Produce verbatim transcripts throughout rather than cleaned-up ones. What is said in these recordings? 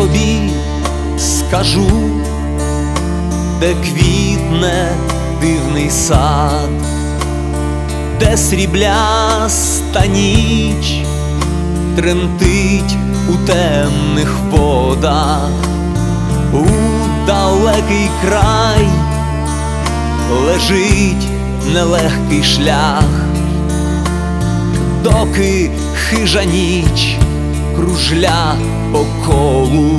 тобі скажу, де квітне дивний сад, де срібляста ніч тремтить у темних водах, у далекий край лежить нелегкий шлях, доки хижа ніч кружля по колу.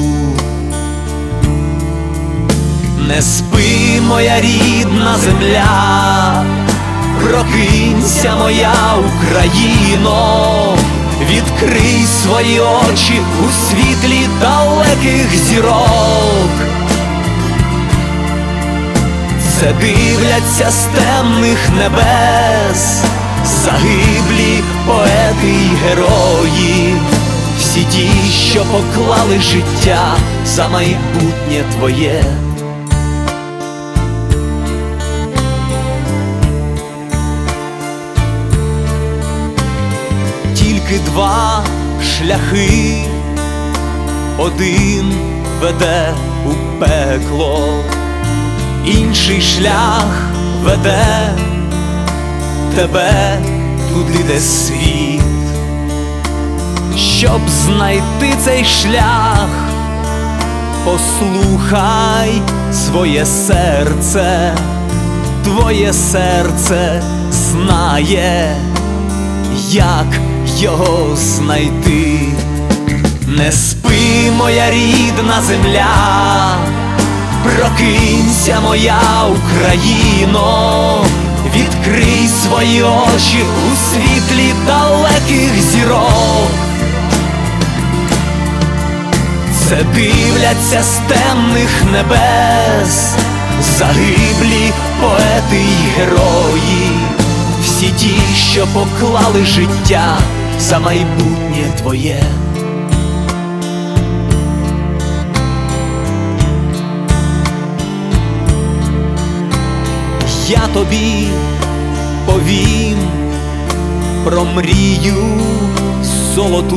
Не спи, моя рідна земля, прокинься, моя Україно, відкрий свої очі у світлі далеких зірок. Це дивляться з темних небес загиблі поети й герої, всі ті, що поклали життя за майбутнє твоє. Тільки два шляхи, один веде у пекло, інший шлях веде тебе туди, де світ. Щоб знайти цей шлях, послухай своє серце, твоє серце знає, як його знайти. Не спи, моя рідна земля, прокинься, моя Україно, відкрий свої очі у світлі далеких зірок. Це дивляться з темних небес загиблі поети й герої, всі ті, що поклали життя за майбутнє твоє. Я тобі повім про мрію золоту,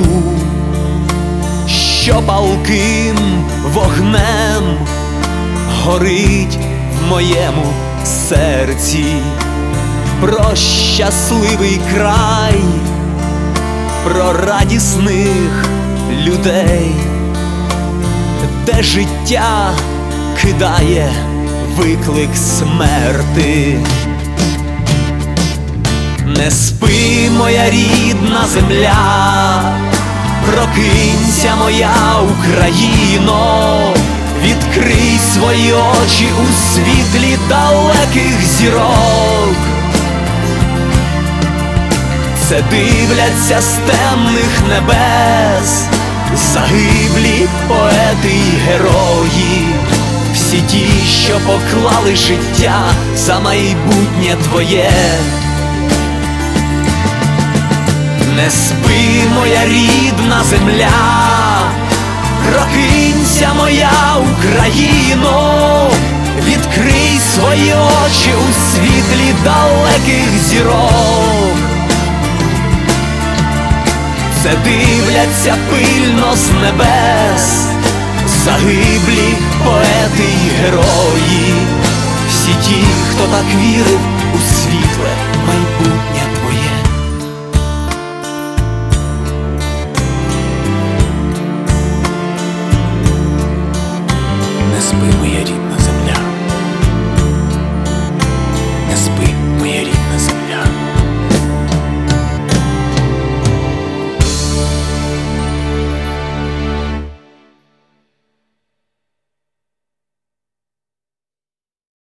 що палким вогнем горить в моєму серці, про щасливий край, про радісних людей, де життя кидає виклик смерти. Не спи, моя рідна земля, прокинься, моя Україно, відкрий свої очі у світлі далеких зірок. Це дивляться з темних небес загиблі поети й герої, всі ті, що поклали життя за майбутнє твоє. Не спи, моя рідна земля, прокинься, моя Україно, відкрий свої очі у світлі далеких зірок. Це дивляться пильно з небес загиблі поети й герої, всі ті, хто так вірив у світле